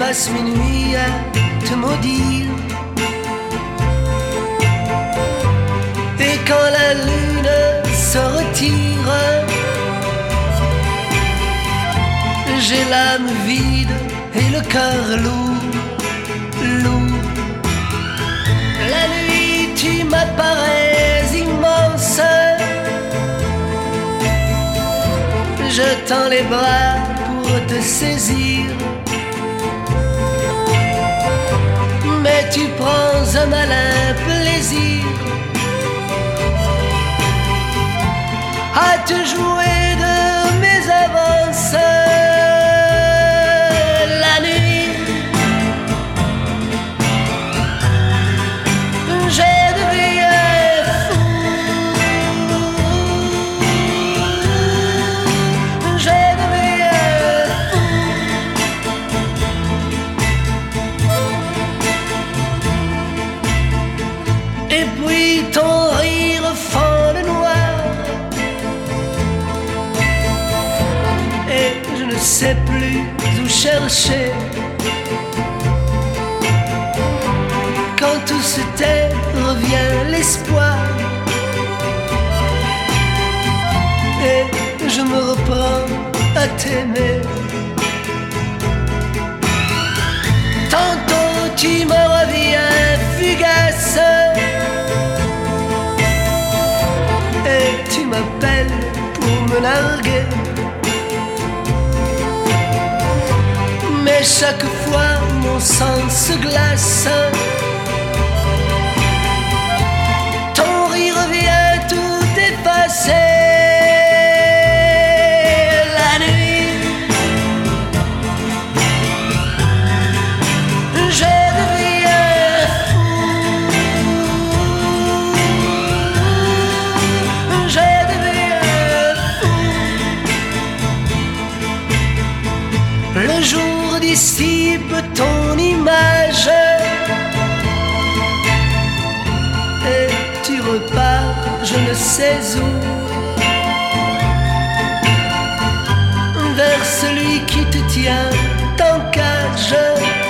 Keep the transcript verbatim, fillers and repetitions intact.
passe mes nuits à te maudire. Et quand la lune se retire, j'ai l'âme vide et le cœur lourd, lourd. La nuit tu m'apparais immense, je tends les bras pour te saisir, mais tu prends un malin plaisir à te jouer de mes avances. La nuit, j'ai deviné fou, j'ai deviné fou. Et puis ton rire fend le noir, et je ne sais plus où chercher. Quand tout se tait, revient l'espoir, et je me reprends à t'aimer. Tantôt tu me reviens fugace, et tu m'appelles pour me larguer. Mais chaque fois mon sang se glace, ton rire vient tout effacer. La nuit, je deviens fou, je deviens fou. Le jour dissipe ton image et tu repars je ne sais où, vers celui qui te tient en cage.